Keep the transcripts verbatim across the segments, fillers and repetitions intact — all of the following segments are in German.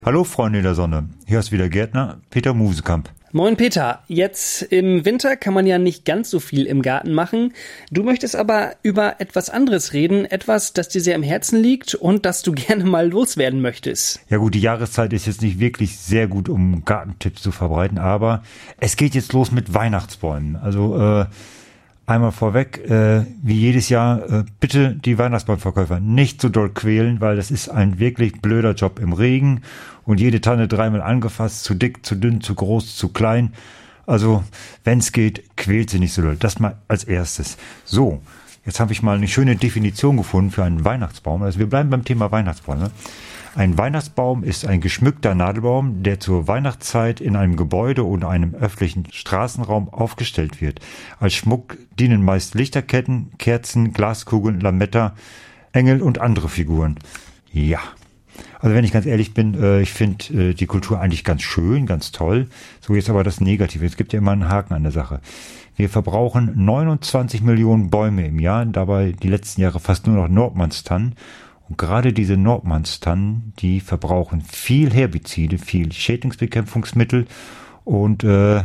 Hallo Freunde der Sonne, hier ist wieder Gärtner Peter Musekamp. Moin Peter, jetzt im Winter kann man ja nicht ganz so viel im Garten machen. Du möchtest aber über etwas anderes reden, etwas, das dir sehr am Herzen liegt und das du gerne mal loswerden möchtest. Ja gut, die Jahreszeit ist jetzt nicht wirklich sehr gut, um Gartentipps zu verbreiten, aber es geht jetzt los mit Weihnachtsbäumen. Also äh, einmal vorweg, äh, wie jedes Jahr, äh, bitte die Weihnachtsbaumverkäufer nicht so doll quälen, weil das ist ein wirklich blöder Job im Regen und jede Tanne dreimal angefasst, zu dick, zu dünn, zu groß, zu klein. Also, wenn es geht, quält sie nicht so doll. Das mal als erstes. So, jetzt habe ich mal eine schöne Definition gefunden für einen Weihnachtsbaum. Also wir bleiben beim Thema Weihnachtsbaum. Ne? Ein Weihnachtsbaum ist ein geschmückter Nadelbaum, der zur Weihnachtszeit in einem Gebäude oder einem öffentlichen Straßenraum aufgestellt wird. Als Schmuck dienen meist Lichterketten, Kerzen, Glaskugeln, Lametta, Engel und andere Figuren. Ja, also wenn ich ganz ehrlich bin, äh, ich finde äh, die Kultur eigentlich ganz schön, ganz toll. So jetzt aber das Negative. Es gibt ja immer einen Haken an der Sache. Wir verbrauchen neunundzwanzig Millionen Bäume im Jahr, dabei die letzten Jahre fast nur noch Nordmannstannen. Und gerade diese Nordmannstannen, die verbrauchen viel Herbizide, viel Schädlingsbekämpfungsmittel und äh,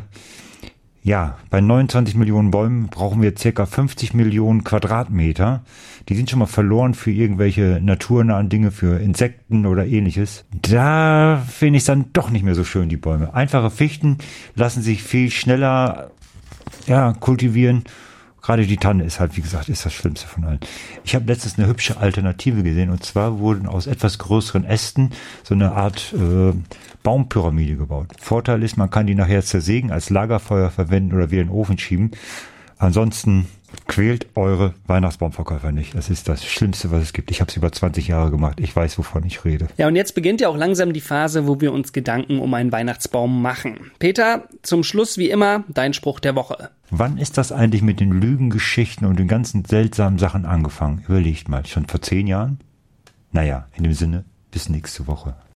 ja, bei neunundzwanzig Millionen Bäumen brauchen wir circa fünfzig Millionen Quadratmeter. Die sind schon mal verloren für irgendwelche naturnahen Dinge, für Insekten oder ähnliches. Da finde ich es dann doch nicht mehr so schön, die Bäume. Einfache Fichten lassen sich viel schneller ja, kultivieren. Gerade die Tanne ist halt, wie gesagt, ist das Schlimmste von allen. Ich habe letztens eine hübsche Alternative gesehen und zwar wurden aus etwas größeren Ästen so eine Art äh, Baumpyramide gebaut. Vorteil ist, man kann die nachher zersägen, als Lagerfeuer verwenden oder wieder in den Ofen schieben. Ansonsten quält eure Weihnachtsbaumverkäufer nicht. Das ist das Schlimmste, was es gibt. Ich habe es über zwanzig Jahre gemacht. Ich weiß, wovon ich rede. Ja, und jetzt beginnt ja auch langsam die Phase, wo wir uns Gedanken um einen Weihnachtsbaum machen. Peter, zum Schluss wie immer dein Spruch der Woche. Wann ist das eigentlich mit den Lügengeschichten und den ganzen seltsamen Sachen angefangen? Überlegt mal, schon vor zehn Jahren? Naja, in dem Sinne, bis nächste Woche.